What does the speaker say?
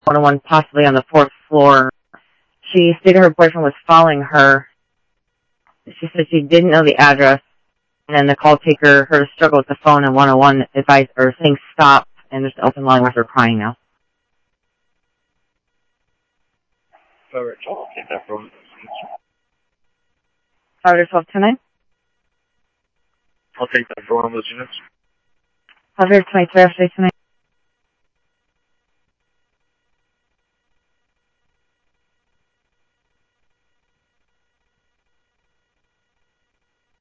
101, possibly on the 4th floor. She stated her boyfriend was following her. She said she didn't know the address, and then the call taker heard a struggle with the phone, and 101 advised her saying stop, and there's an open line with her crying now. All right, I'll take that from 51229. I'll take that for one of those units. 523 after tonight.